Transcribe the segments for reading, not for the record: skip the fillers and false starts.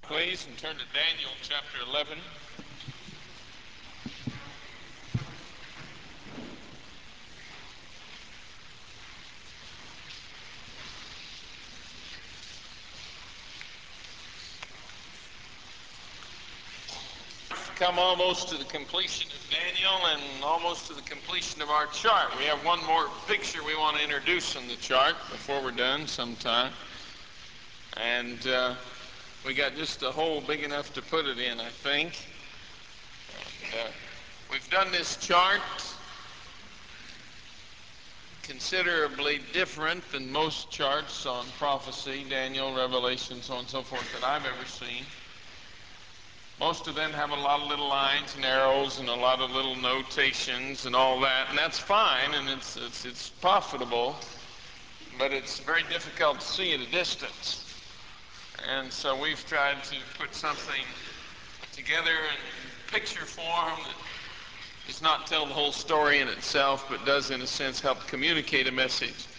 Please, and turn to Daniel chapter 11. Come almost to the completion of Daniel and almost to the completion of our chart. We have one more picture we want to introduce in the chart before we're done sometime. And we got just a hole big enough to put it in, I think. And, we've done this chart considerably different than most charts on prophecy, Daniel, Revelation, so on and so forth, that I've ever seen. Most of them have a lot of little lines and arrows and a lot of little notations and all that, and that's fine, and it's profitable, but it's very difficult to see at a distance. And so we've tried to put something together in picture form that does not tell the whole story in itself, but does, in a sense, help communicate a message.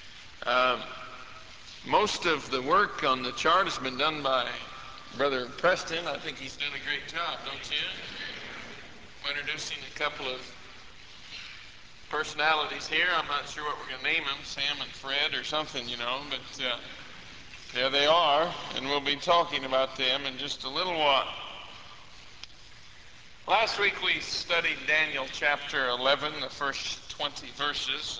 Most of the work on the chart has been done by Brother Preston. I think he's done a great job, don't you? Introducing a couple of personalities here. I'm not sure what we're going to name them, Sam and Fred or something, but there they are, and we'll be talking about them in just a little while. Last week we studied Daniel chapter 11, the first 20 verses.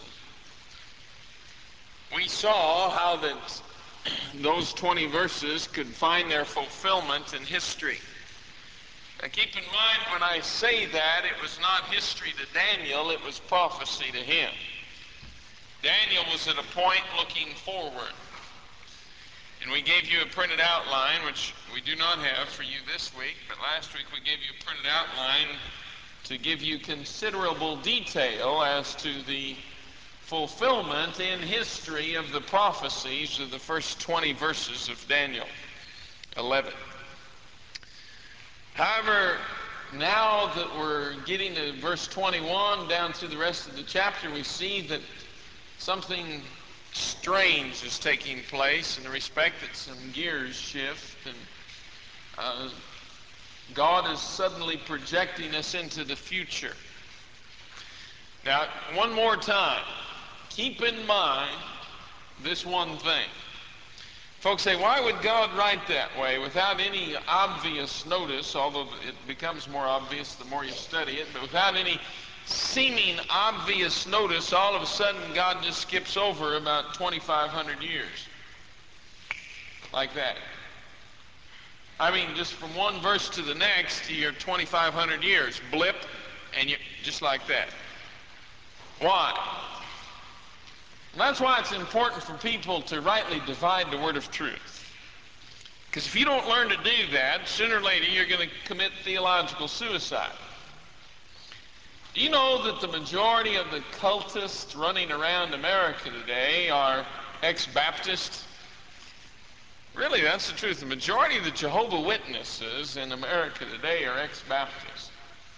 We saw how that those 20 verses could find their fulfillment in history. Now keep in mind, when I say that, it was not history to Daniel, it was prophecy to him. Daniel was at a point looking forward. And we gave you a printed outline, which we do not have for you this week, but last week we gave you a printed outline to give you considerable detail as to the fulfillment in history of the prophecies of the first 20 verses of Daniel 11. However, now that we're getting to verse 21 down through the rest of the chapter, we see that something strange is taking place in the respect that some gears shift, and God is suddenly projecting us into the future. Now, one more time, keep in mind this one thing. Folks say, why would God write that way without any obvious notice, although it becomes more obvious the more you study it, but without any seeming obvious notice, all of a sudden God just skips over about 2,500 years. Like that. I mean, just from one verse to the next, you're 2,500 years. Blip, and you just like that. Why? That's why it's important for people to rightly divide the word of truth. Because if you don't learn to do that, sooner or later you're going to commit theological suicide. Do you know that the majority of the cultists running around America today are ex-Baptist? Really, that's the truth. The majority of the Jehovah's Witnesses in America today are ex-Baptist.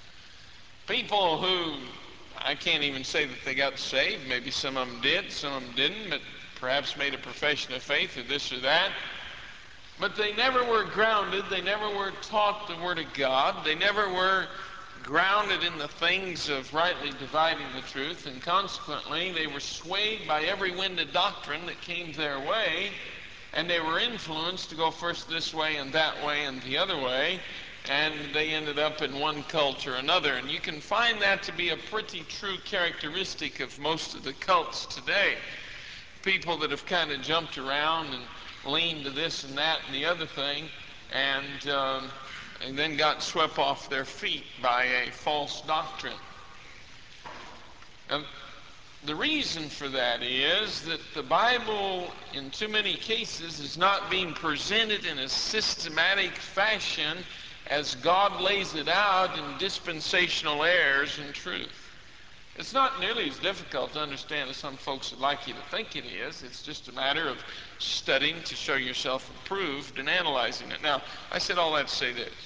People who, I can't even say that they got saved. Maybe some of them did, some of them didn't, but perhaps made a profession of faith or this or that. But they never were grounded. They never were taught the Word of God. They never were grounded in the things of rightly dividing the truth, and consequently they were swayed by every wind of doctrine that came their way, and they were influenced to go first this way and that way and the other way, and they ended up in one cult or another. And you can find that to be a pretty true characteristic of most of the cults today. People that have kind of jumped around and leaned to this and that and the other thing, and then got swept off their feet by a false doctrine. And the reason for that is that the Bible, in too many cases, is not being presented in a systematic fashion as God lays it out in dispensational errors and truth. It's not nearly as difficult to understand as some folks would like you to think it is. It's just a matter of studying to show yourself approved and analyzing it. Now, I said all that to say this.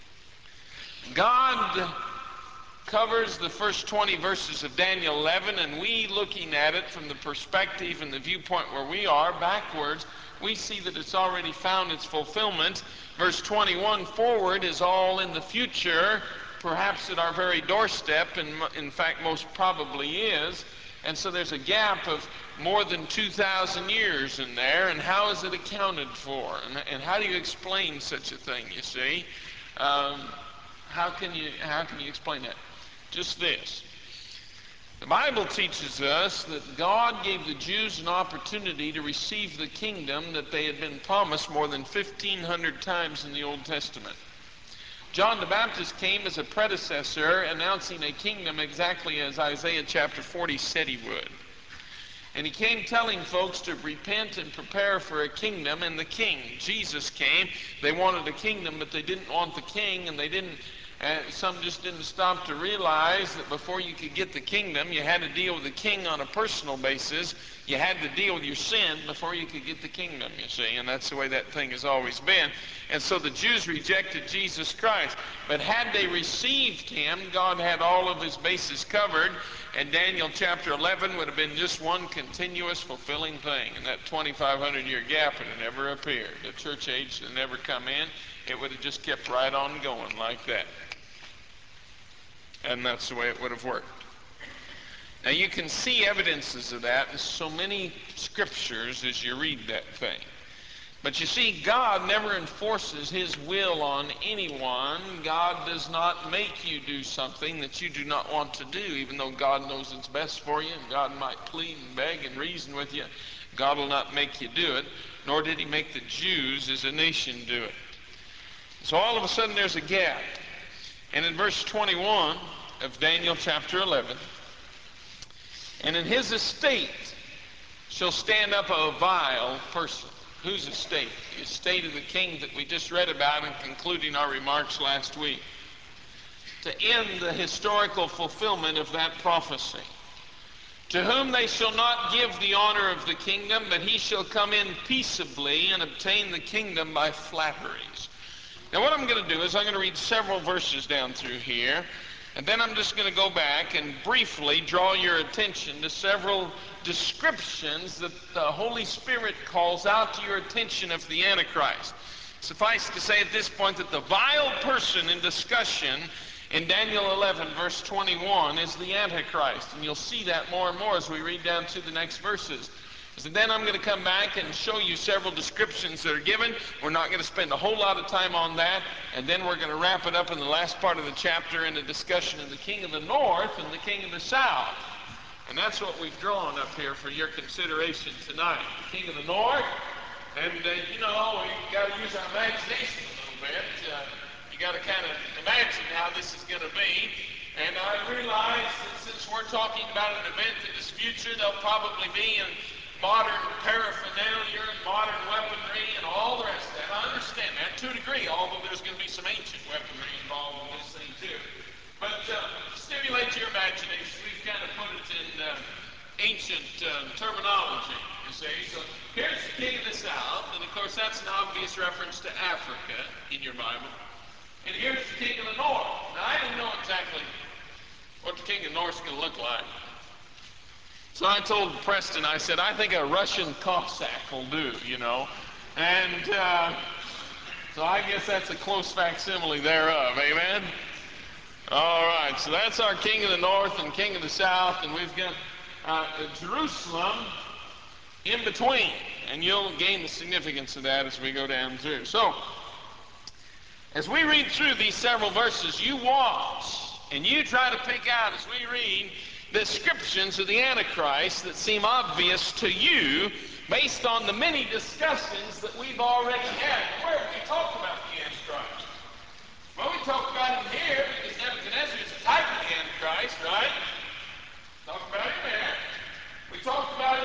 God covers the first 20 verses of Daniel 11, and we, looking at it from the perspective and the viewpoint where we are backwards, we see that it's already found its fulfillment. Verse 21 forward is all in the future, perhaps at our very doorstep, and in fact most probably is. And so there's a gap of more than 2,000 years in there, and how is it accounted for? And how do you explain such a thing, you see? How can you explain that? Just this. The Bible teaches us that God gave the Jews an opportunity to receive the kingdom that they had been promised more than 1,500 times in the Old Testament. John the Baptist came as a predecessor, announcing a kingdom exactly as Isaiah chapter 40 said he would. And he came telling folks to repent and prepare for a kingdom and the king. Jesus came. They wanted a kingdom, but they didn't want the king, and some just didn't stop to realize that before you could get the kingdom, you had to deal with the king on a personal basis. You had to deal with your sin before you could get the kingdom, you see. And that's the way that thing has always been. And so the Jews rejected Jesus Christ. But had they received him, God had all of his bases covered. And Daniel chapter 11 would have been just one continuous fulfilling thing. And that 2,500-year gap would have never appeared. The church age would never come in. It would have just kept right on going like that. And that's the way it would have worked. Now you can see evidences of that in so many scriptures as you read that thing. But you see, God never enforces his will on anyone. God does not make you do something that you do not want to do, even though God knows it's best for you, and God might plead and beg and reason with you. God will not make you do it, nor did he make the Jews as a nation do it. So all of a sudden there's a gap. And in verse 21 of Daniel chapter 11, and in his estate shall stand up a vile person. Whose estate? The estate of the king that we just read about in concluding our remarks last week. To end the historical fulfillment of that prophecy. To whom they shall not give the honor of the kingdom, but he shall come in peaceably and obtain the kingdom by flatteries. Now what I'm going to do is I'm going to read several verses down through here, and then I'm just going to go back and briefly draw your attention to several descriptions that the Holy Spirit calls out to your attention of the Antichrist. Suffice to say at this point that the vile person in discussion in Daniel 11 verse 21 is the Antichrist, and you'll see that more and more as we read down to the next verses. So then I'm going to come back and show you several descriptions that are given. We're not going to spend a whole lot of time on that. And then we're going to wrap it up in the last part of the chapter in a discussion of the king of the north and the king of the south. And that's what we've drawn up here for your consideration tonight. The king of the north. And, we've got to use our imagination a little bit. You got to kind of imagine how this is going to be. And I realize that since we're talking about an event that is future, there'll probably be in modern paraphernalia and modern weaponry and all the rest of that. I understand that to a degree, although there's going to be some ancient weaponry involved in this thing too. But stimulate your imagination. We've kind of put it in ancient terminology, you see. So here's the king of the south, and of course that's an obvious reference to Africa in your Bible. And here's the king of the north. Now I didn't know exactly what the king of the north is going to look like. So I told Preston, I said, I think a Russian Cossack will do, And so I guess that's a close facsimile thereof, amen? All right, so that's our king of the north and king of the south, and we've got Jerusalem in between. And you'll gain the significance of that as we go down through. So, as we read through these several verses, you watch and you try to pick out, as we read, descriptions of the Antichrist that seem obvious to you based on the many discussions that we've already had. Where have we talked about the Antichrist? Well, we talked about him here because Nebuchadnezzar is a type of the Antichrist, right? Talked about him there. We talked about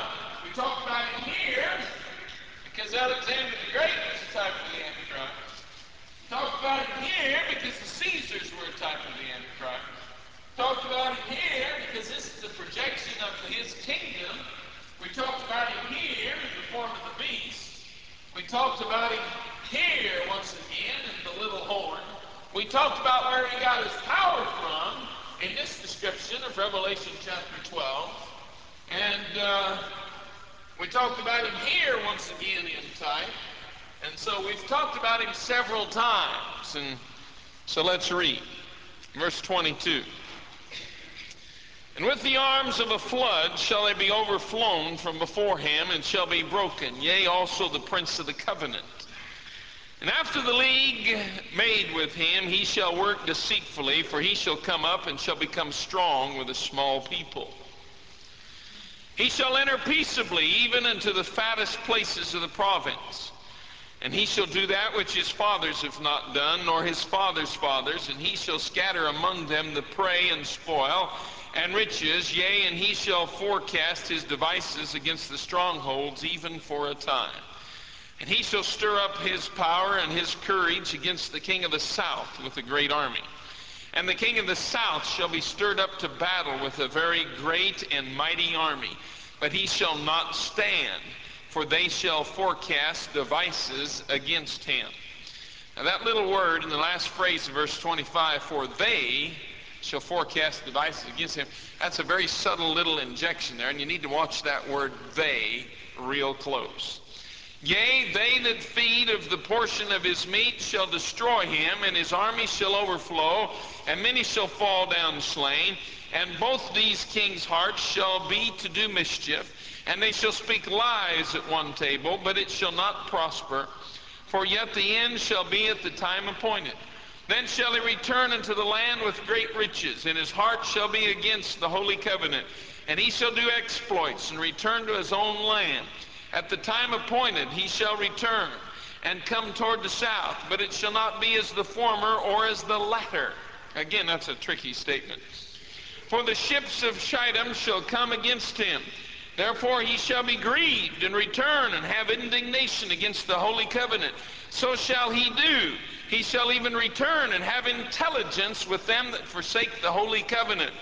him here because Alexander the Great was a type of the Antichrist. We talked about him here because the Caesars were a type of the Antichrist. Talked about him here because this is the projection of his kingdom. We talked about him here in the form of the beast. We talked about him here once again in the little horn. We talked about where he got his power from in this description of Revelation chapter 12. And We talked about him here once again in type. And so we've talked about him several times. And so let's read. Verse 22. And with the arms of a flood shall they be overflown from before him, and shall be broken, yea, also the prince of the covenant. And after the league made with him, he shall work deceitfully, for he shall come up and shall become strong with a small people. He shall enter peaceably, even into the fattest places of the province. And he shall do that which his fathers have not done, nor his fathers' fathers, and he shall scatter among them the prey and spoil, and riches, yea, and he shall forecast his devices against the strongholds, even for a time. And he shall stir up his power and his courage against the king of the south with a great army. And the king of the south shall be stirred up to battle with a very great and mighty army. But he shall not stand, for they shall forecast devices against him. Now that little word in the last phrase of verse 25, for they shall forecast devices against him, that's a very subtle little injection there, and you need to watch that word they real close. Yea, they that feed of the portion of his meat shall destroy him, and his army shall overflow, and many shall fall down slain. And both these kings' hearts shall be to do mischief, and they shall speak lies at one table, but it shall not prosper, for yet the end shall be at the time appointed. Then shall he return into the land with great riches, and his heart shall be against the holy covenant, and he shall do exploits, and return to his own land. At the time appointed he shall return, and come toward the south, but it shall not be as the former or as the latter. Again, that's a tricky statement. For the ships of Shittim shall come against him. Therefore he shall be grieved, and return, and have indignation against the holy covenant. So shall he do. He shall even return, and have intelligence with them that forsake the holy covenant.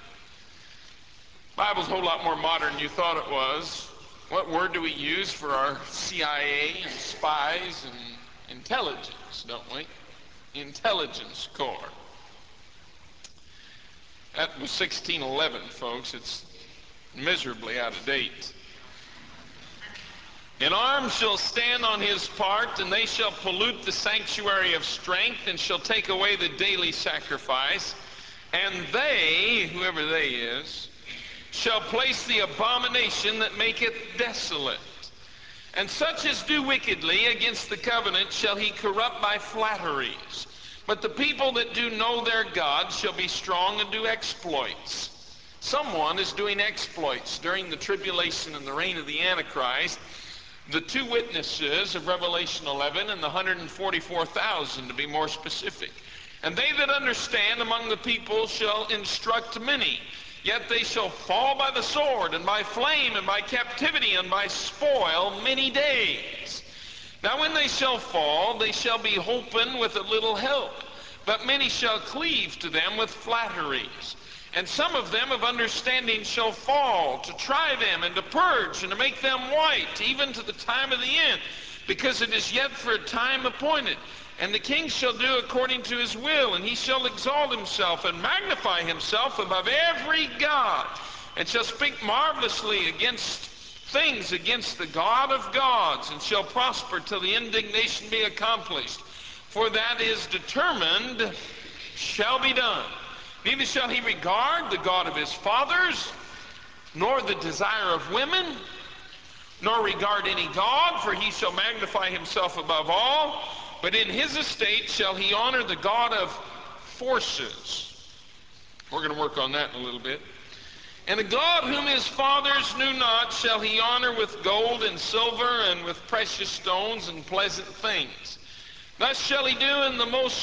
The Bible's a whole lot more modern than you thought it was. What word do we use for our CIA and spies and intelligence, don't we? Intelligence Corps. That was 1611, folks. It's miserably out of date. And arms shall stand on his part, and they shall pollute the sanctuary of strength, and shall take away the daily sacrifice. And they, whoever they is, shall place the abomination that maketh desolate. And such as do wickedly against the covenant shall he corrupt by flatteries. But the people that do know their God shall be strong and do exploits. Someone is doing exploits during the tribulation and the reign of the Antichrist. The two witnesses of Revelation 11 and the 144,000 to be more specific. And they that understand among the people shall instruct many. Yet they shall fall by the sword, and by flame, and by captivity, and by spoil many days. Now when they shall fall, they shall be holpen with a little help. But many shall cleave to them with flatteries. And some of them of understanding shall fall, to try them, and to purge, and to make them white, even to the time of the end. Because it is yet for a time appointed. And the king shall do according to his will, and he shall exalt himself and magnify himself above every god, and shall speak marvelously against things against the God of gods, and shall prosper till the indignation be accomplished. For that is determined shall be done. Neither shall he regard the God of his fathers, nor the desire of women, nor regard any god, for he shall magnify himself above all. But in his estate shall he honor the God of forces. We're going to work on that in a little bit. And the God whom his fathers knew not shall he honor with gold and silver, and with precious stones and pleasant things. Thus shall he do in the most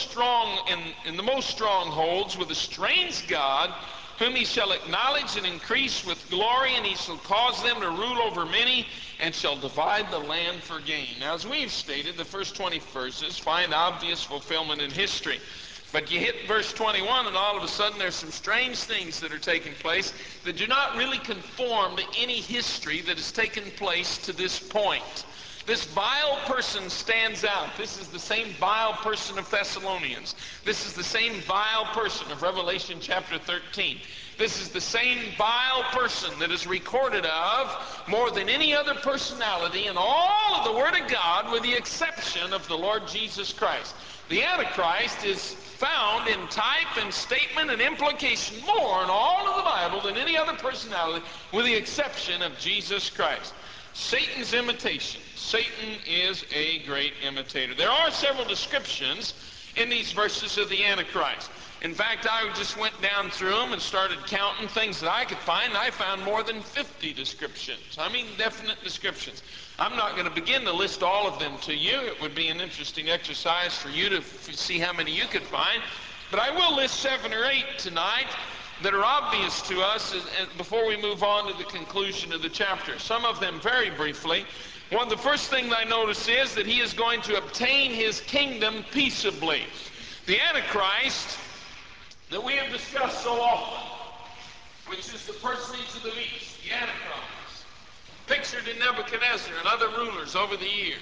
strongholds with a strange God, whom he shall acknowledge and increase with glory, and he shall cause them to rule over many, and shall divide the land for gain. Now, as we've stated, the first 20 verses find obvious fulfillment in history. But you hit verse 21, and all of a sudden there's some strange things that are taking place that do not really conform to any history that has taken place to this point. This vile person stands out. This is the same vile person of Thessalonians. This is the same vile person of Revelation chapter 13. This is the same vile person that is recorded of more than any other personality in all of the Word of God, with the exception of the Lord Jesus Christ. The Antichrist is found in type and statement and implication more in all of the Bible than any other personality, with the exception of Jesus Christ. Satan's imitation. Satan is a great imitator. There are several descriptions in these verses of the Antichrist. In fact, I just went down through them and started counting things that I could find, and I found more than 50 descriptions. I mean, definite descriptions. I'm not going to begin to list all of them to you. It would be an interesting exercise for you to see how many you could find. But I will list 7 or 8 tonight that are obvious to us before we move on to the conclusion of the chapter. Some of them very briefly. One of the first things I notice is that he is going to obtain his kingdom peaceably. The Antichrist that we have discussed so often, which is the personage of the beast, the Antichrist, pictured in Nebuchadnezzar and other rulers over the years.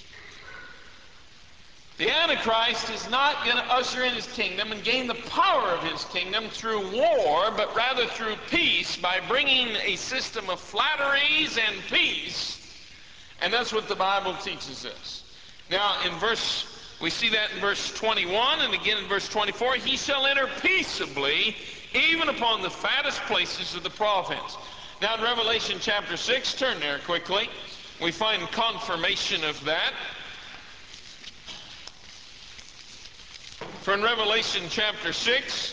The Antichrist is not going to usher in his kingdom and gain the power of his kingdom through war, but rather through peace, by bringing a system of flatteries and peace. And that's what the Bible teaches us. Now, we see that in verse 21, and again in verse 24. He shall enter peaceably, even upon the fattest places of the province. Now in Revelation chapter 6, turn there quickly, we find confirmation of that. For in Revelation chapter 6,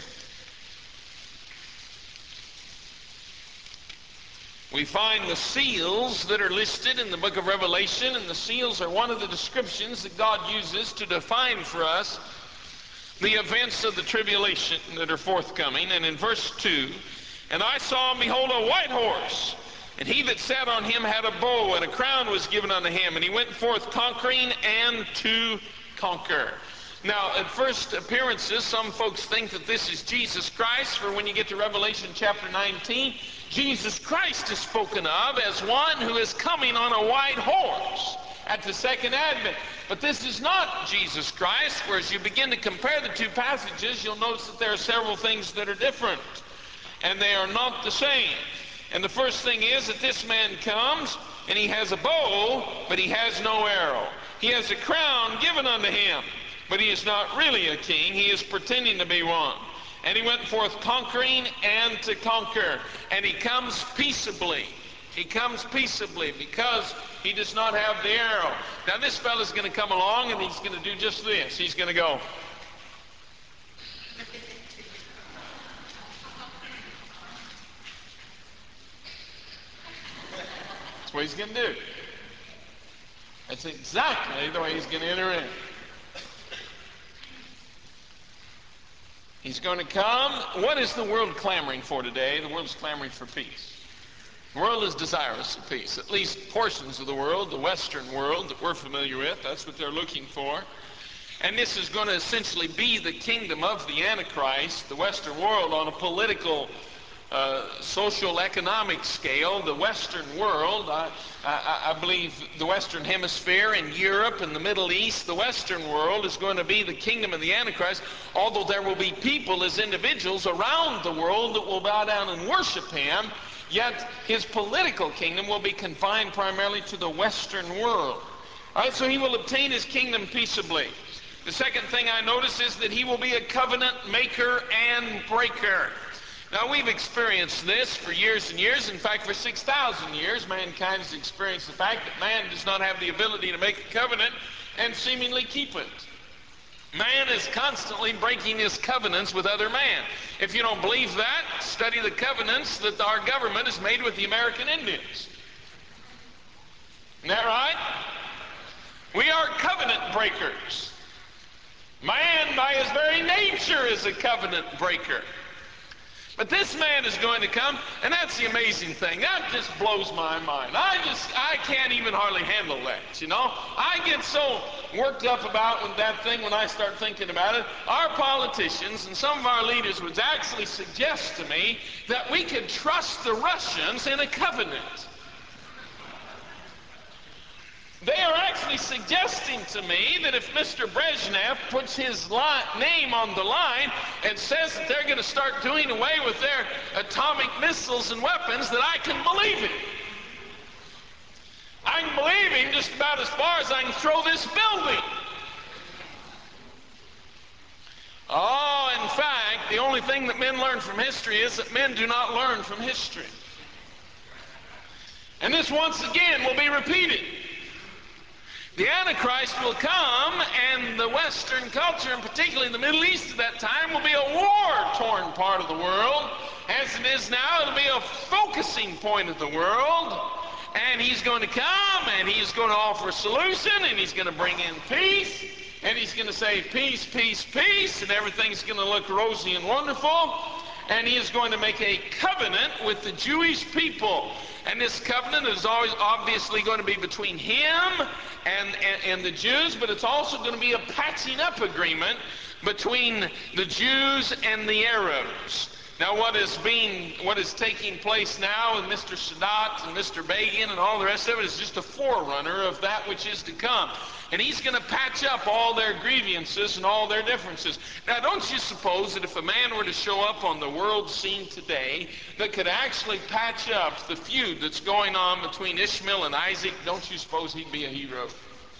we find the seals that are listed in the book of Revelation, and the seals are one of the descriptions that God uses to define for us the events of the tribulation that are forthcoming. And in verse 2, and I saw, and behold, a white horse, and he that sat on him had a bow, and a crown was given unto him, and he went forth conquering and to conquer. Now, at first appearances, some folks think that this is Jesus Christ, for when you get to Revelation chapter 19, Jesus Christ is spoken of as one who is coming on a white horse at the second advent. But this is not Jesus Christ, for as you begin to compare the two passages, you'll notice that there are several things that are different, and they are not the same. And the first thing is that this man comes, and he has a bow, but he has no arrow. He has a crown given unto him, but he is not really a king. He is pretending to be one. And he went forth conquering and to conquer. And he comes peaceably. He comes peaceably because he does not have the arrow. Now this fellow's going to come along, and he's going to do just this. He's going to go. That's what he's going to do. That's exactly the way he's going to enter in. He's going to come. What is the world clamoring for today? The world's clamoring for peace. The world is desirous of peace. At least portions of the world, the Western world that we're familiar with, that's what they're looking for. And this is going to essentially be the kingdom of the Antichrist, the Western world, on a political, social, economic scale. The Western world, I believe the Western Hemisphere and Europe and the Middle East, the Western world is going to be the kingdom of the Antichrist, although there will be people as individuals around the world that will bow down and worship him, yet his political kingdom will be confined primarily to the Western world. All right, so he will obtain his kingdom peaceably. The second thing I notice is that he will be a covenant maker and breaker. Now, we've experienced this for years and years. In fact, for 6,000 years, mankind has experienced the fact that man does not have the ability to make a covenant and seemingly keep it. Man is constantly breaking his covenants with other man. If you don't believe that, study the covenants that our government has made with the American Indians. Isn't that right? We are covenant breakers. Man, by his very nature, is a covenant breaker. But this man is going to come, and that's the amazing thing. That just blows my mind. I can't even hardly handle that, you know. I get so worked up about that thing when I start thinking about it. Our politicians and some of our leaders would actually suggest to me that we could trust the Russians in a covenant. They are actually suggesting to me that if Mr. Brezhnev puts his name on the line and says that they're going to start doing away with their atomic missiles and weapons, that I can believe it. I can believe him just about as far as I can throw this building. Oh, in fact, the only thing that men learn from history is that men do not learn from history. And this once again will be repeated. The Antichrist will come, and the Western culture, and particularly the Middle East at that time, will be a war-torn part of the world. As it is now, it'll be a focusing point of the world. And he's going to come, and he's going to offer a solution, and he's going to bring in peace, and he's going to say peace, peace, peace, and everything's going to look rosy and wonderful. And he is going to make a covenant with the Jewish people. And this covenant is always obviously going to be between him and the Jews, but it's also going to be a patching up agreement between the Jews and the Arabs. Now what is taking place now with Mr. Sadat and Mr. Begin and all the rest of it is just a forerunner of that which is to come. And he's going to patch up all their grievances and all their differences. Now don't you suppose that if a man were to show up on the world scene today that could actually patch up the feud that's going on between Ishmael and Isaac, don't you suppose he'd be a hero?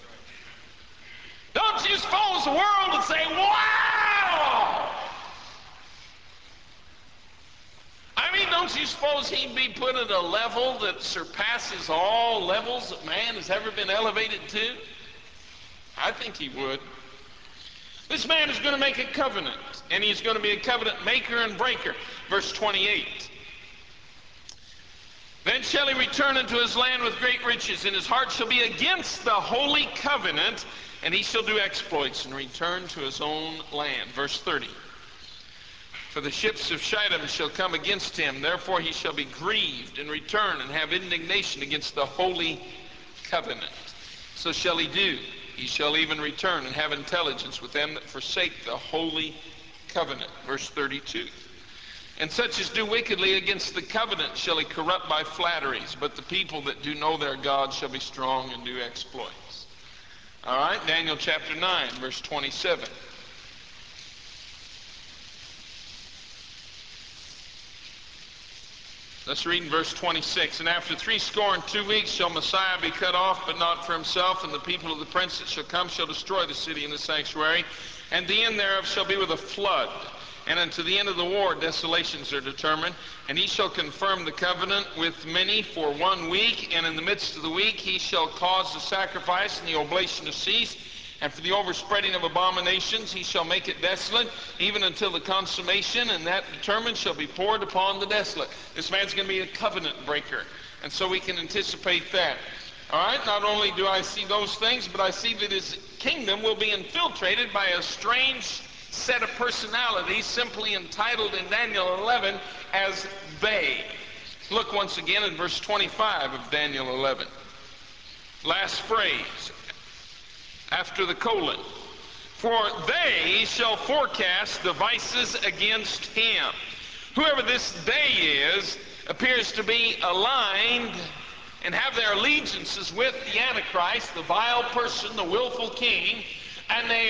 Don't you suppose the world would say, wow! I mean, don't you suppose he'd be put at a level that surpasses all levels that man has ever been elevated to? I think he would. This man is going to make a covenant, and he's going to be a covenant maker and breaker. Verse 28. Then shall he return unto his land with great riches, and his heart shall be against the holy covenant, and he shall do exploits and return to his own land. Verse 30. For the ships of Shittim shall come against him, therefore he shall be grieved and return and have indignation against the holy covenant. So shall he do. He shall even return and have intelligence with them that forsake the holy covenant. Verse 32. And such as do wickedly against the covenant shall he corrupt by flatteries, but the people that do know their God shall be strong and do exploits. All right, Daniel chapter 9, verse 27. Let's read in verse 26. And after 62 weeks shall Messiah be cut off, but not for himself, and the people of the prince that shall come shall destroy the city and the sanctuary, and the end thereof shall be with a flood. And unto the end of the war desolations are determined. And he shall confirm the covenant with many for 1 week, and in the midst of the week he shall cause the sacrifice and the oblation to cease. And for the overspreading of abominations he shall make it desolate, even until the consummation, and that determined shall be poured upon the desolate. This man's going to be a covenant breaker, and so we can anticipate that. All right, not only do I see those things, but I see that his kingdom will be infiltrated by a strange set of personalities, simply entitled in Daniel 11 as they. Look once again in verse 25 of Daniel 11. Last phrase after the colon. For they shall forecast devices against him. Whoever this they is appears to be aligned and have their allegiances with the Antichrist, the vile person, the willful king, and they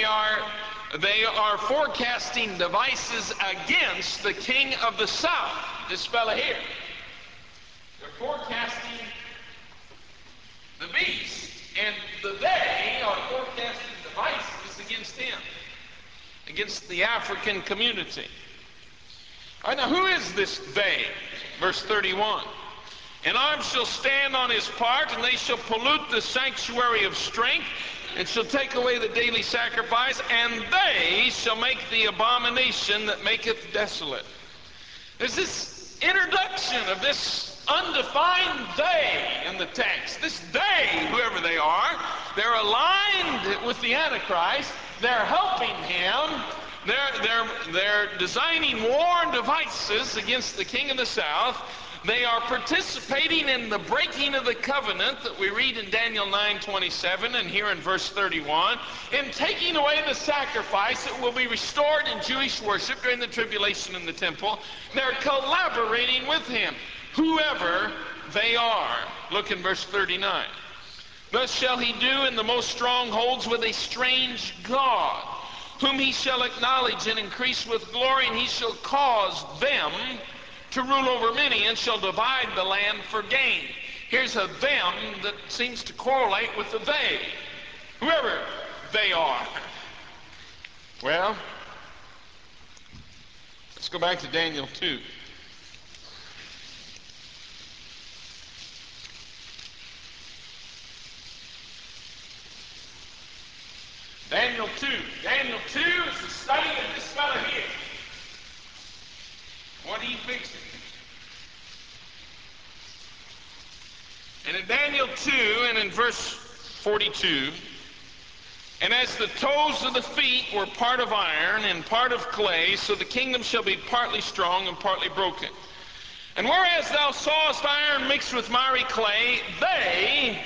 are forecasting devices against the king of the south, this fella here. They're forecasting the beast. And they are forecasting devices against him, against the African community. All right, now who is this they? Verse 31. And arms shall stand on his part, and they shall pollute the sanctuary of strength, and shall take away the daily sacrifice, and they shall make the abomination that maketh desolate. There's this introduction of this undefined they in the text. This they, whoever they are, they're aligned with the Antichrist. They're helping him. They're designing war devices against the king of the south. They are participating in the breaking of the covenant that we read in Daniel 9:27 and here in verse 31, in taking away the sacrifice that will be restored in Jewish worship during the tribulation in the temple. They're collaborating with him, whoever they are. Look in verse 39. Thus shall he do in the most strongholds with a strange God, whom he shall acknowledge and increase with glory, and he shall cause them to rule over many, and shall divide the land for gain. Here's a them that seems to correlate with the they, whoever they are. Well, let's go back to Daniel 2. Daniel 2. Daniel 2 is the study of this fellow here. What he fixing? And in Daniel 2 and in verse 42, and as the toes of the feet were part of iron and part of clay, so the kingdom shall be partly strong and partly broken. And whereas thou sawest iron mixed with miry clay, they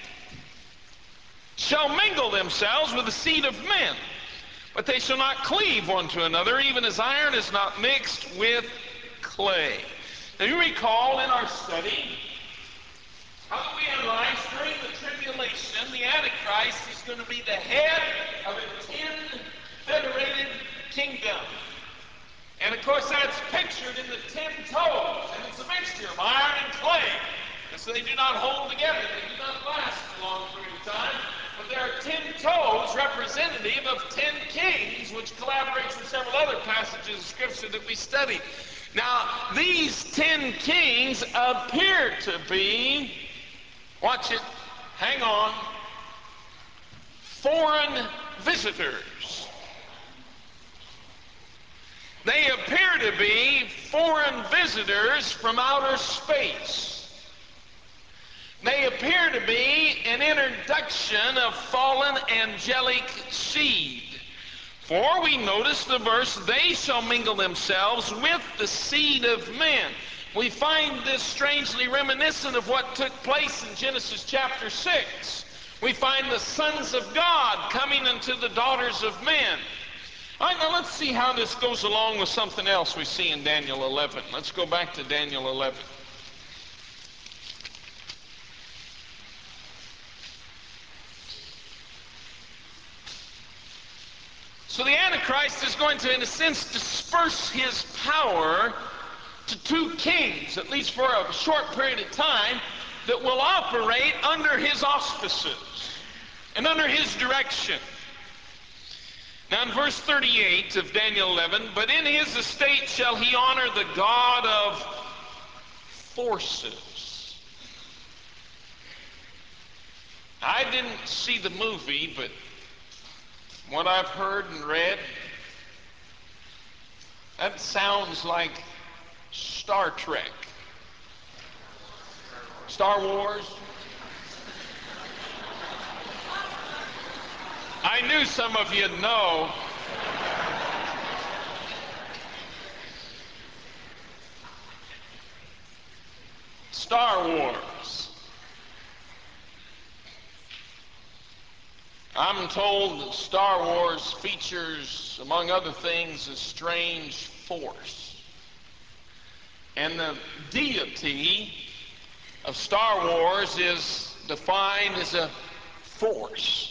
shall mingle themselves with the seed of men, but they shall not cleave one to another, even as iron is not mixed with clay. Now you recall in our study how we analyzed during the tribulation the Antichrist is going to be the head of a 10 federated kingdom. And of course that's pictured in the 10 toes, and it's a mixture of iron and clay. And so they do not hold together, they do not last a long period of time. But there are 10 toes representative of 10 kings, which collaborates with several other passages of Scripture that we studied. Now, these 10 kings appear to be, watch it, hang on, foreign visitors. They appear to be foreign visitors from outer space. They appear to be an introduction of fallen angelic seed. For we notice the verse, they shall mingle themselves with the seed of men. We find this strangely reminiscent of what took place in Genesis chapter 6. We find the sons of God coming unto the daughters of men. All right, now let's see how this goes along with something else we see in Daniel 11. Let's go back to Daniel 11. So the Antichrist is going to, in a sense, disperse his power to 2 kings, at least for a short period of time, that will operate under his auspices and under his direction. Now in verse 38 of Daniel 11, but in his estate shall he honor the God of forces. I didn't see the movie, but what I've heard and read, that sounds like Star Trek. Star Wars. I knew some of you'd know. Star Wars. I'm told that Star Wars features, among other things, a strange force. And the deity of Star Wars is defined as a force.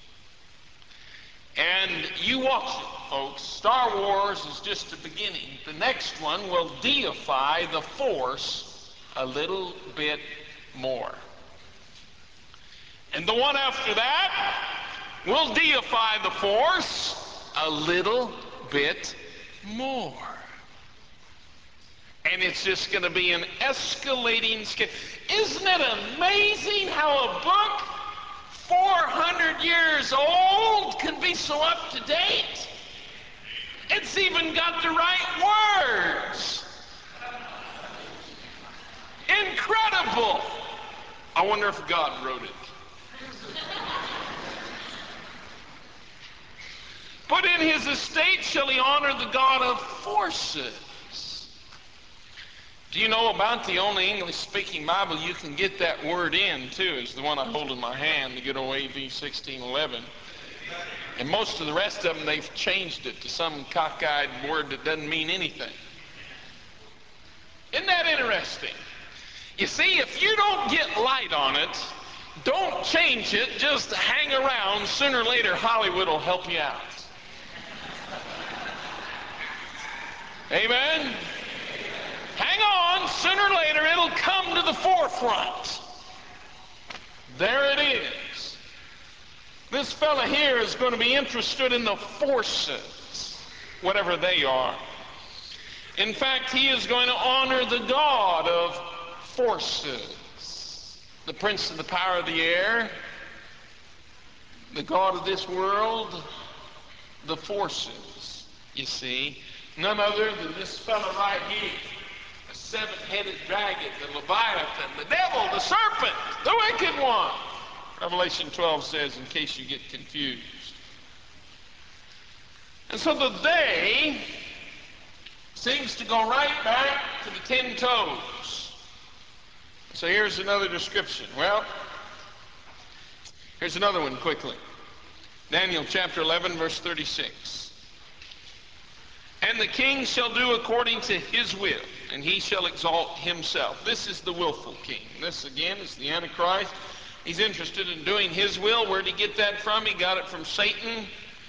And you watch it, folks. Star Wars is just the beginning. The next one will deify the force a little bit more. And the one after that will deify the force a little bit more. And it's just going to be an escalating scale. Isn't it amazing how a book 400 years old can be so up to date? It's even got the right words. Incredible. I wonder if God wrote it. But in his estate shall he honor the God of forces. Do you know about the only English-speaking Bible you can get that word in, too, is the one I hold in my hand, the good old AV 1611. And most of the rest of them, they've changed it to some cockeyed word that doesn't mean anything. Isn't that interesting? You see, if you don't get light on it, Don't change it, just hang around. Sooner or later, Hollywood will help you out. Amen? Hang on, sooner or later it'll come to the forefront. There it is. This fella here is going to be interested in the forces, whatever they are. In fact, he is going to honor the God of forces, the prince of the power of the air, the God of this world, the forces, you see. None other than this fella right here, the seven-headed dragon, the Leviathan, the devil, the serpent, the wicked one. Revelation 12 says, in case you get confused. And so the they seems to go right back to the 10 toes. So here's another description. Well, here's another one quickly. Daniel chapter 11, verse 36. And the king shall do according to his will, and he shall exalt himself. This is the willful king. This, again, is the Antichrist. He's interested in doing his will. Where did he get that from? He got it from Satan.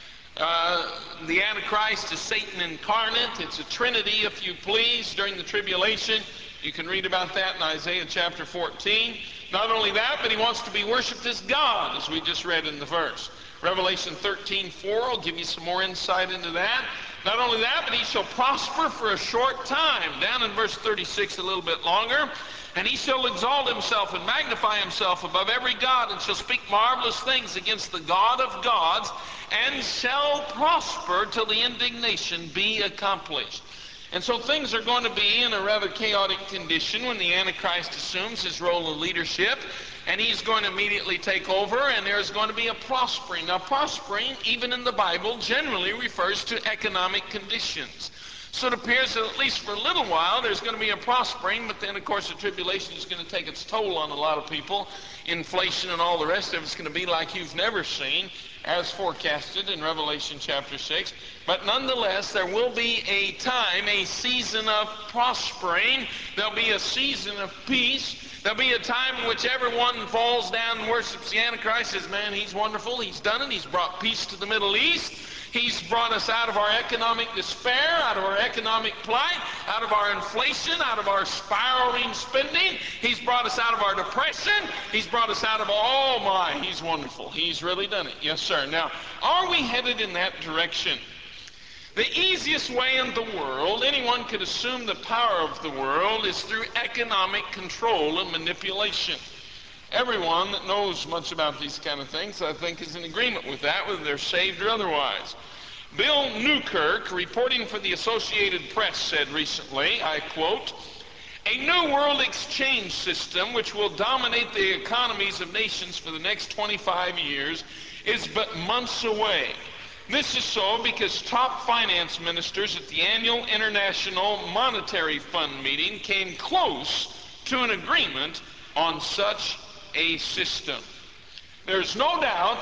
The Antichrist is Satan incarnate. It's a trinity, if you please, during the tribulation. You can read about that in Isaiah chapter 14. Not only that, but he wants to be worshipped as God, as we just read in the verse. Revelation 13:4 will give you some more insight into that. Not only that, but he shall prosper for a short time. Down in verse 36 a little bit longer. And he shall exalt himself and magnify himself above every god, and shall speak marvelous things against the God of gods, and shall prosper till the indignation be accomplished. And so things are going to be in a rather chaotic condition when the Antichrist assumes his role of leadership, and he's going to immediately take over, and there's going to be a prospering. Now, prospering, even in the Bible, generally refers to economic conditions. So it appears that at least for a little while there's going to be a prospering, but then of course the tribulation is going to take its toll on a lot of people. Inflation and all the rest of it's going to be like you've never seen, as forecasted in Revelation chapter 6. But nonetheless, there will be a time, a season of prospering. There'll be a season of peace. There'll be a time in which everyone falls down and worships the Antichrist, says, man, he's wonderful, he's done it, he's brought peace to the Middle East. He's brought us out of our economic despair, out of our economic plight, out of our inflation, out of our spiraling spending. He's brought us out of our depression. He's brought us out of, oh my, he's wonderful. He's really done it. Yes, sir. Now, are we headed in that direction? The easiest way in the world anyone could assume the power of the world is through economic control and manipulation. Everyone that knows much about these kind of things, I think, is in agreement with that, whether they're saved or otherwise. Bill Newkirk, reporting for the Associated Press, said recently, I quote, "A new world exchange system which will dominate the economies of nations for the next 25 years is but months away. This is so because top finance ministers at the annual International Monetary Fund meeting came close to an agreement on such a system." There's no doubt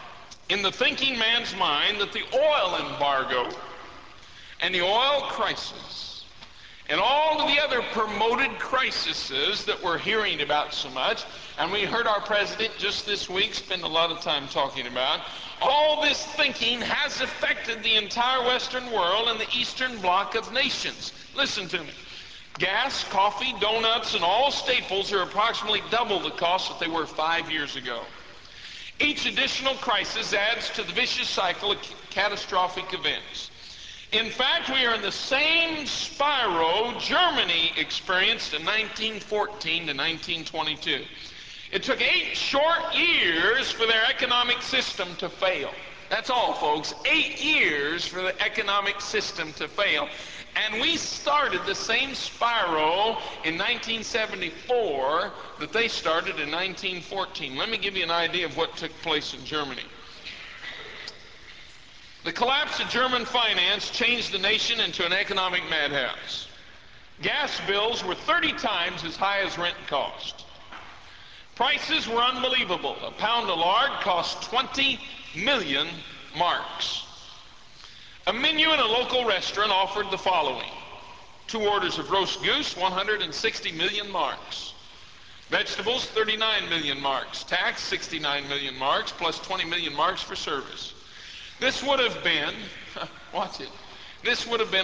in the thinking man's mind that the oil embargo and the oil crisis and all of the other promoted crises that we're hearing about so much, and we heard our president just this week spend a lot of time talking about, all this thinking has affected the entire Western world and the Eastern Bloc of nations. Listen to me. Gas, coffee, donuts, and all staples are approximately double the cost that they were 5 years ago. Each additional crisis adds to the vicious cycle of catastrophic events. In fact, we are in the same spiral Germany experienced in 1914 to 1922. It took 8 short years for their economic system to fail. That's all, folks. 8 years for the economic system to fail. And we started the same spiral in 1974 that they started in 1914. Let me give you an idea of what took place in Germany. The collapse of German finance changed the nation into an economic madhouse. Gas bills were 30 times as high as rent cost. Prices were unbelievable. A pound of lard cost 20 million marks. A menu in a local restaurant offered the following: 2 orders of roast goose, 160 million marks. Vegetables, 39 million marks. Tax, 69 million marks, plus 20 million marks for service. This would have been, watch it, this would have been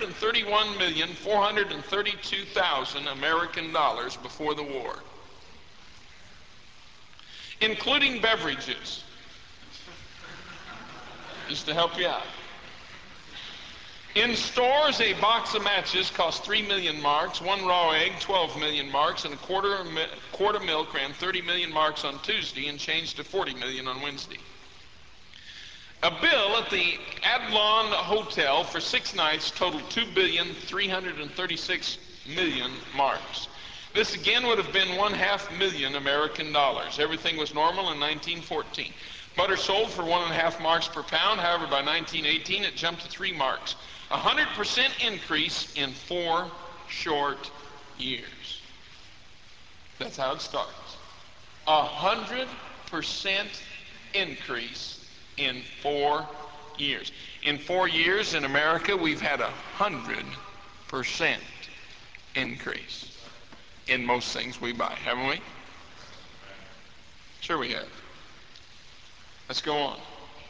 131,432,000 American dollars before the war, including beverages, just to help you out. In stores, a box of matches cost 3 million marks, one raw egg, 12 million marks, and a quart of milk ran 30 million marks on Tuesday and changed to 40 million on Wednesday. A bill at the Adlon Hotel for 6 nights totaled 2,336,000,000 marks. This again would have been 1/2 million American dollars. Everything was normal in 1914. Butter sold for 1.5 marks per pound. However, by 1918, it jumped to 3 marks. 100% increase in 4 short years. That's how it starts. 100% increase in 4 years. In 4 years in America, we've had 100% increase in most things we buy, haven't we? Sure we have. Let's go on.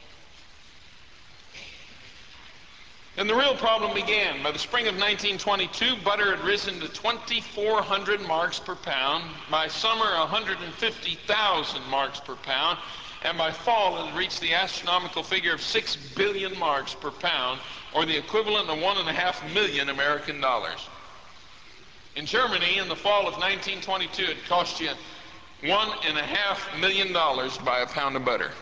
And the real problem began. By the spring of 1922, butter had risen to 2,400 marks per pound. By summer, 150,000 marks per pound. And by fall, it had reached the astronomical figure of 6 billion marks per pound, or the equivalent of 1.5 million American dollars. In Germany, in the fall of 1922, it cost you $1.5 million to buy a pound of butter.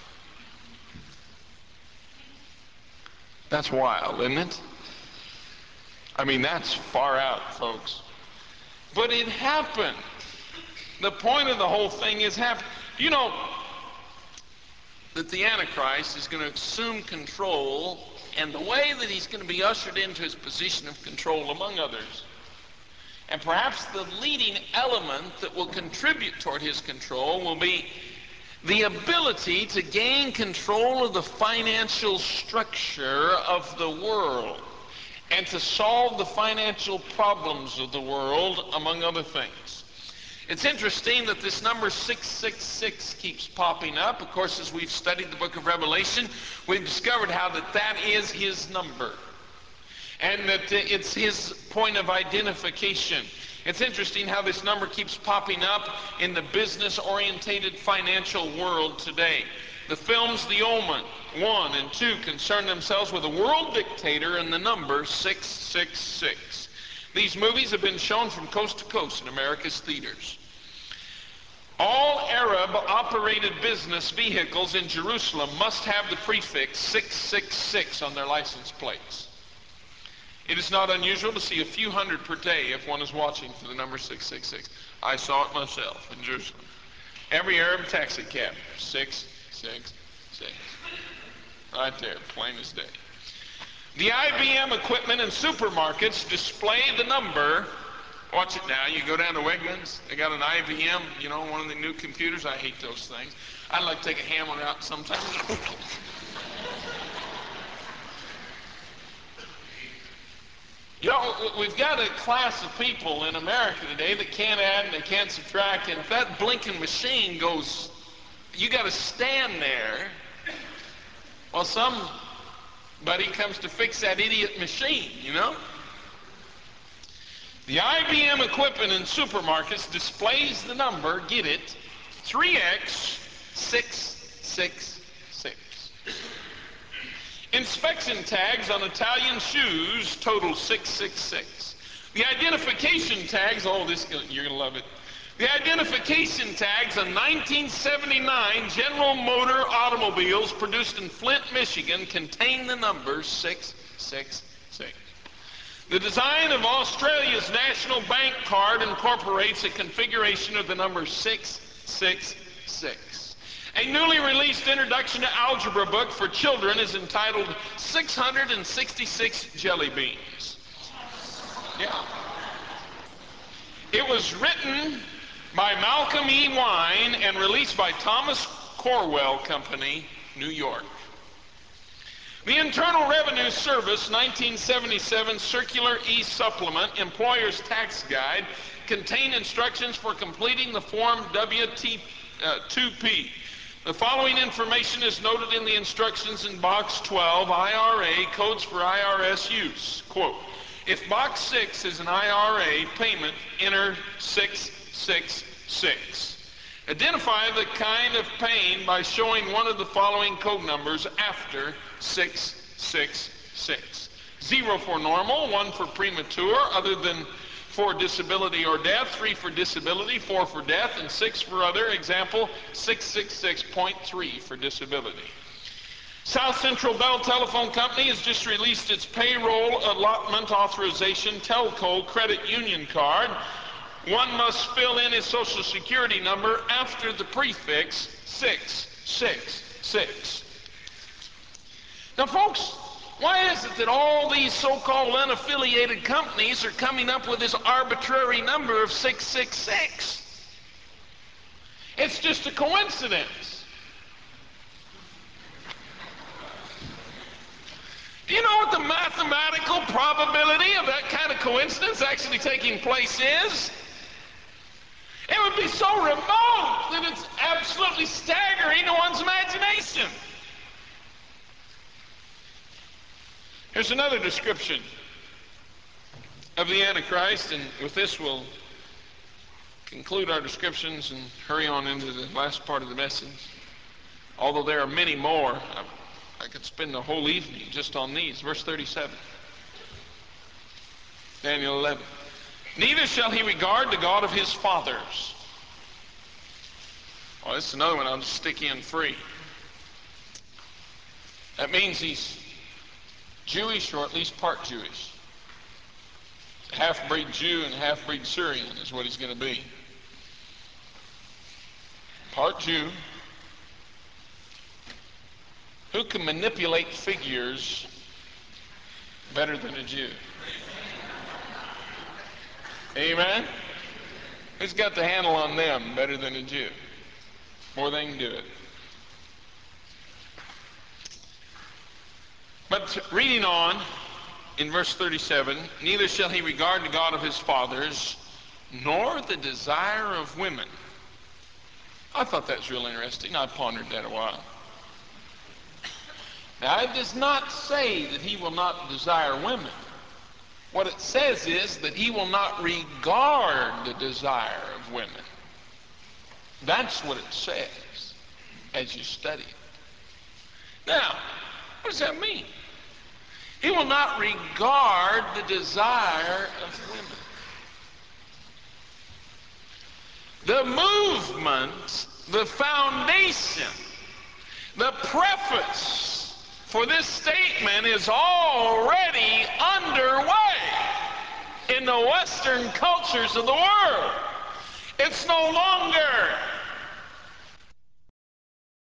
That's wild, isn't it? I mean, that's far out, folks. But it happened. The point of the whole thing is happening. You know that the Antichrist is going to assume control, and the way that he's going to be ushered into his position of control, among others, and perhaps the leading element that will contribute toward his control will be the ability to gain control of the financial structure of the world and to solve the financial problems of the world, among other things. It's interesting that this number 666 keeps popping up. Of course, as we've studied the book of Revelation, we've discovered how that is his number and that it's his point of identification. It's interesting how this number keeps popping up in the business-orientated financial world today. The films The Omen 1 and 2 concern themselves with a world dictator and the number 666. These movies have been shown from coast to coast in America's theaters. All Arab-operated business vehicles in Jerusalem must have the prefix 666 on their license plates. It is not unusual to see a few hundred per day if one is watching for the number 666. I saw it myself in Jerusalem. Every Arab taxi cab, 666. Right there, plain as day. The IBM equipment in supermarkets display the number. Watch it now. You go down to Wegmans, they got an IBM, you know, one of the new computers. I hate those things. I'd like to take a hammer out sometimes. You know, we've got a class of people in America today that can't add and they can't subtract, and if that blinking machine goes, you got to stand there while somebody comes to fix that idiot machine, you know? The IBM equipment in supermarkets displays the number, get it, 3X666. Inspection tags on Italian shoes total 666. The identification tags, oh, you're going to love it. The identification tags on 1979 General Motor automobiles produced in Flint, Michigan contain the number 666. The design of Australia's national bank card incorporates a configuration of the number 666. A newly released introduction to algebra book for children is entitled 666 Jelly Beans. Yeah. It was written by Malcolm E. Wine and released by Thomas Corwell Company, New York. The Internal Revenue Service 1977 Circular E-Supplement Employer's Tax Guide contain instructions for completing the Form W-2P. The following information is noted in the instructions in Box 12, IRA, Codes for IRS Use. Quote, if Box 6 is an IRA payment, enter 666. Identify the kind of pain by showing one of the following code numbers after 666. 0 for normal, 1 for premature, other than for disability or death, 3 for disability, 4 for death, and 6 for other. Example, 666.3 for disability. South Central Bell Telephone Company has just released its payroll allotment authorization telco credit union card. One must fill in his social security number after the prefix 666. Now, folks, why is it that all these so-called unaffiliated companies are coming up with this arbitrary number of 666? It's just a coincidence. Do you know what the mathematical probability of that kind of coincidence actually taking place is? It would be so remote that it's absolutely staggering to one's imagination. Here's another description of the Antichrist, and with this we'll conclude our descriptions and hurry on into the last part of the message. Although there are many more, I could spend the whole evening just on these. Verse 37. Daniel 11. Neither shall he regard the God of his fathers. Well, this is another one I'll just stick in free. That means he's Jewish, or at least part Jewish. Half-breed Jew and half-breed Syrian is what he's going to be. Part Jew, who can manipulate figures better than a Jew? Amen? Who's got the handle on them better than a Jew? More than they can do it. But reading on in verse 37, neither shall he regard the God of his fathers, nor the desire of women. I thought that was real interesting. I pondered that a while. Now, it does not say that he will not desire women. What it says is that he will not regard the desire of women. That's what it says as you study it. Now, what does that mean? He will not regard the desire of women. The movement, the foundation, the preface for this statement is already underway in the Western cultures of the world. It's no longer